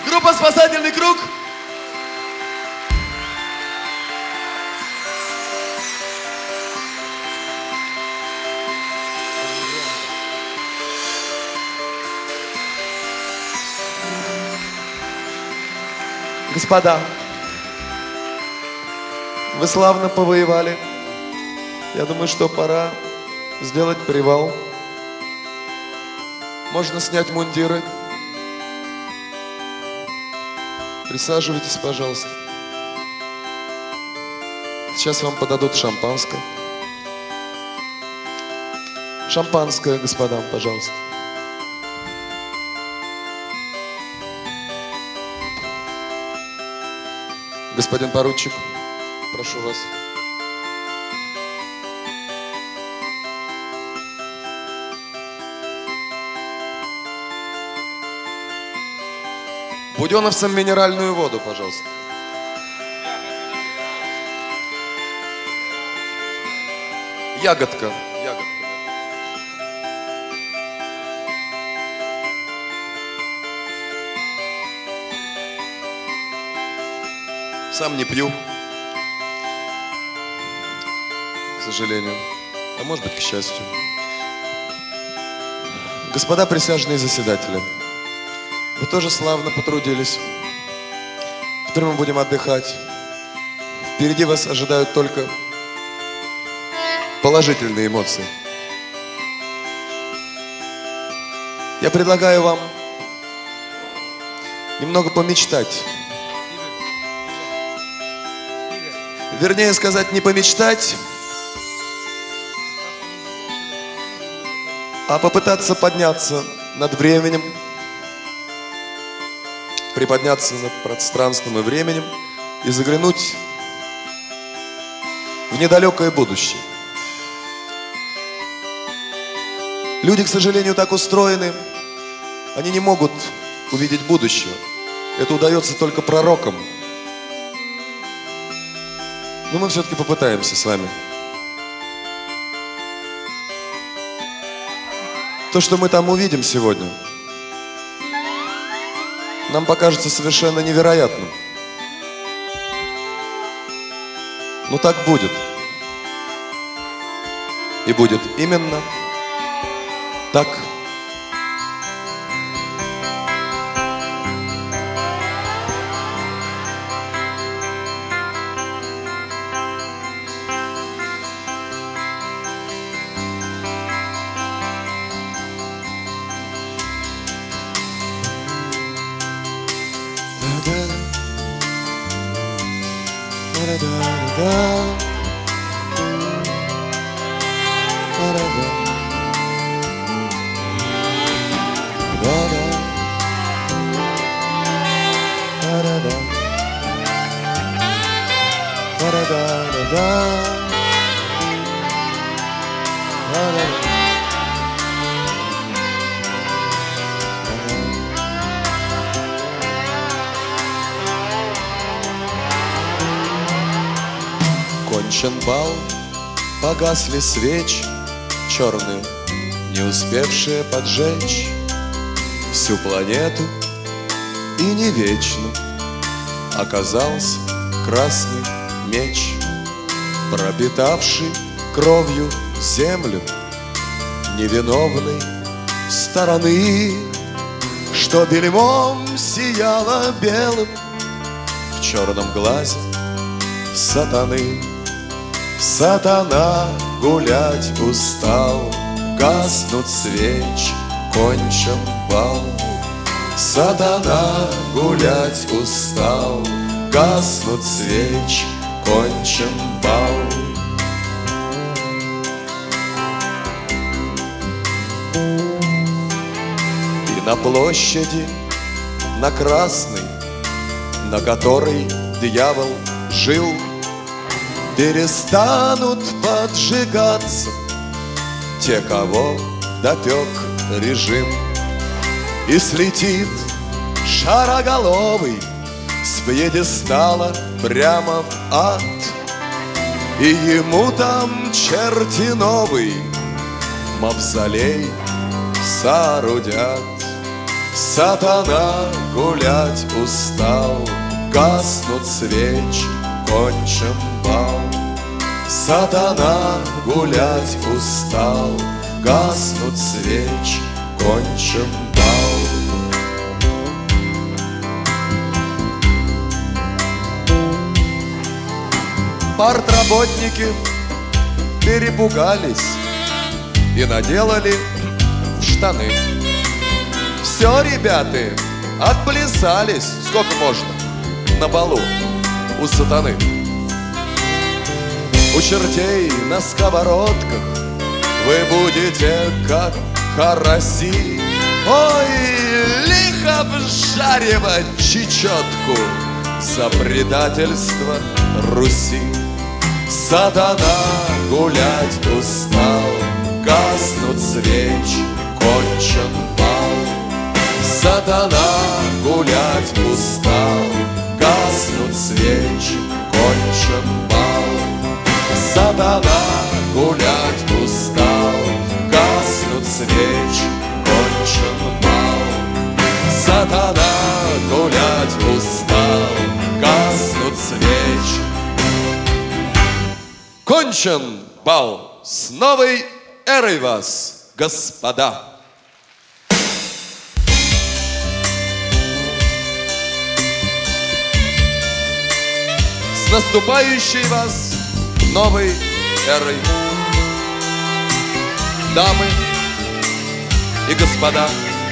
Группа «Спасательный круг». Господа, вы славно повоевали. Я думаю, что пора сделать привал. Можно снять мундиры. Присаживайтесь, пожалуйста. Сейчас вам подадут шампанское. Шампанское, господам, пожалуйста. Господин поручик, прошу вас. Буденовцам минеральную воду, пожалуйста. Ягодка. Сам не пью, к сожалению, а может быть, к счастью. Господа присяжные заседатели, вы тоже славно потрудились. Теперь мы будем отдыхать. Впереди вас ожидают только положительные эмоции. Я предлагаю вам немного помечтать. Вернее сказать, не помечтать, а попытаться подняться над временем, приподняться над пространством и временем и заглянуть в недалекое будущее. Люди, к сожалению, так устроены, они не могут увидеть будущего. Это удается только пророкам. Но мы все-таки попытаемся с вами. То, что мы там увидим сегодня, нам покажется совершенно невероятным. Но так будет. И будет именно так. Кончен бал, погасли свечи черные, не успевшие поджечь всю планету, и не вечно оказался красный меч, пропитавший кровью землю невиновной стороны, что бельмом сияло белым в черном глазе сатаны. Сатана гулять устал, гаснут свеч, кончен бал. Сатана гулять устал, гаснут свеч, кончен бал. И на площади, на Красной, на которой дьявол жил, перестанут поджигаться те, кого допек режим. И слетит шароголовый с пьедестала прямо в ад, и ему там черти новый мавзолей соорудят. Сатана гулять устал, гаснут свечи, кончен бал. Сатана гулять устал, гаснут свечи, кончен бал. Партработники перепугались и наделали в штаны. Все, ребята, отплясались, сколько можно, на полу у сатаны. У чертей на сковородках вы будете как караси. Ой, лихо вжаривать чечетку за предательство Руси. Сатана гулять устал, гаснут свечи, кончен бал. Сатана гулять устал, гаснут свечи, кончен бал. Сатана гулять устал, гаснут свечи, кончен бал. Сатана гулять устал, гаснут свечи, кончен бал. С новой эрой вас, господа! С наступающей вас новой эрой, дамы и господа!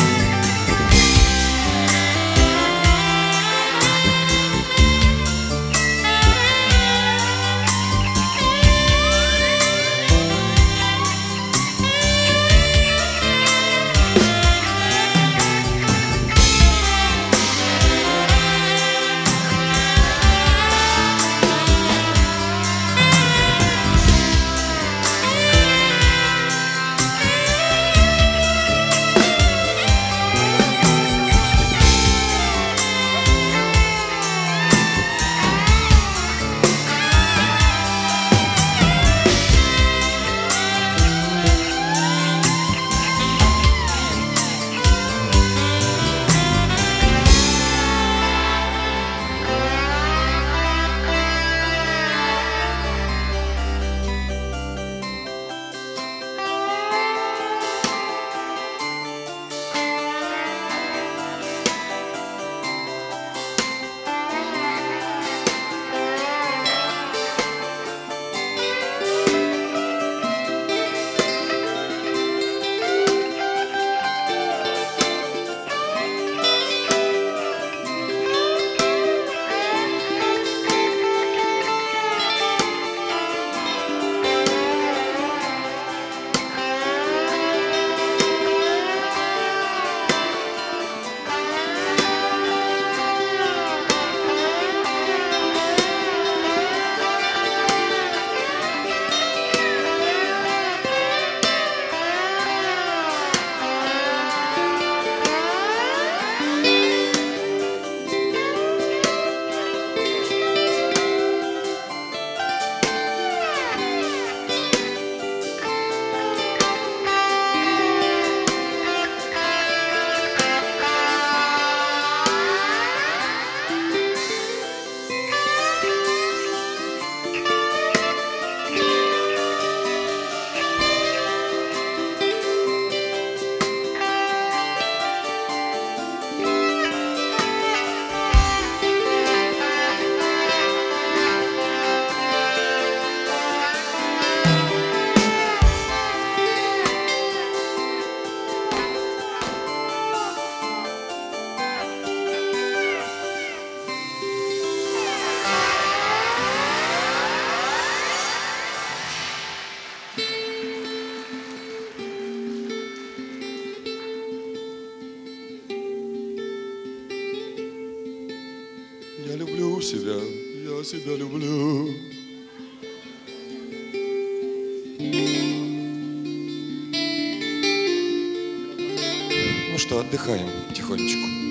Я люблю себя, я себя люблю. Ну что, отдыхаем тихонечку.